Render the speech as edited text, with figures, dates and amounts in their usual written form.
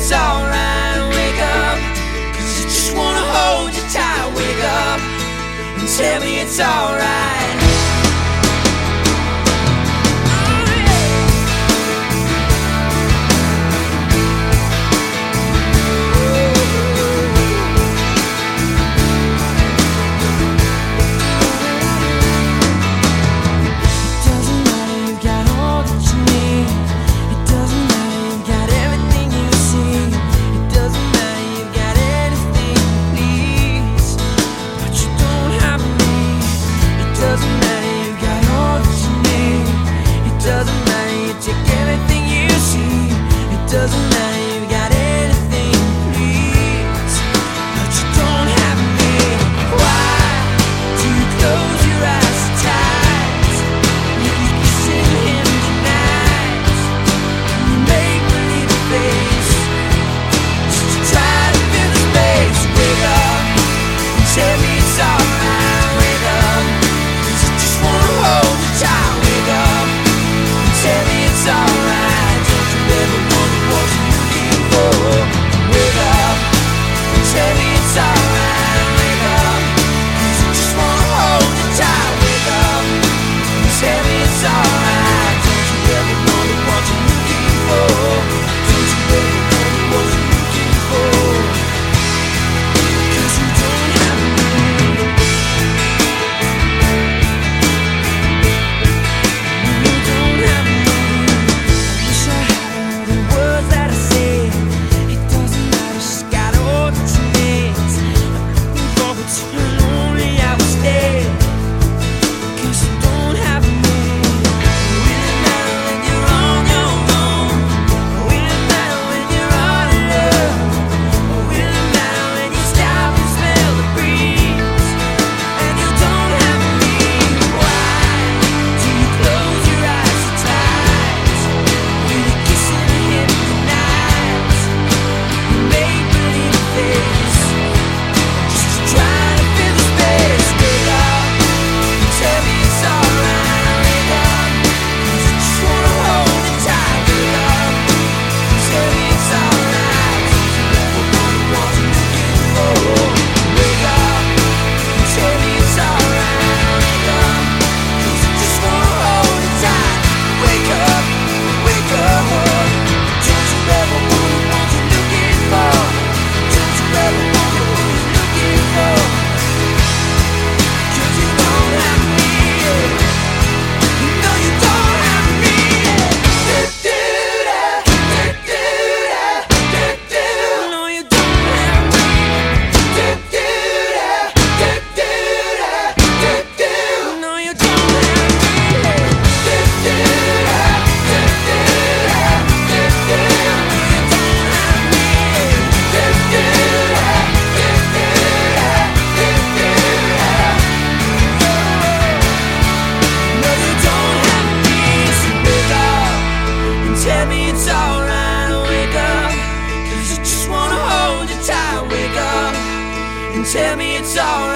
it's alright. Wake up, 'cause I just wanna hold you tight. Wake up and tell me it's alright. Doesn't matter, you got anything, please, but you don't have me. Why do you close your eyes so tight? When you're kissing him tonight, you make believe a face just to try to fill the space. Wake up and tell me it's alright. Wake up, 'cause I just wanna hold you tight. Wake up and tell me it's alright. Don't you ever wonder what you're looking for? Wake up and tell me it's alright. Wake up, 'cause I just wanna hold you tight. Wake up and tell me it's alright. Don't you ever wonder what you're looking for? Don't you ever wonder what you're looking for? 'Cause you don't have me. You don't have me. I wish I had all the words that I say. It doesn't matter, she's got all that she needs. I'm looking forward to how lonely I will stay. 'Cause you don't have me. Will it matter when you're on your own? Will it matter when you're all alone? Or will it matter when you stop and smell the breeze? And you don't have me. Why do you close your eyes so tight? When you're kissing him tonight, you make believe a face just to try to fill the space. Wake up and tell me it's alright. Wake up, 'cause I just wanna hold you tight. Wake up and tell me it's alright. Don't you ever wonder what you're looking for? Wake up and tell me it's alright. Wake up, 'cause I just wanna hold you tight. Wake up, wake up. Don't you ever wonder what you're looking for? Don't you ever wonder what you're looking for? 'Cause you don't have me. No, you don't have me. No, you don't have me. No, you don't tell me it's alright. Wake up, 'cause I just wanna hold you tight. Wake up and tell me it's alright.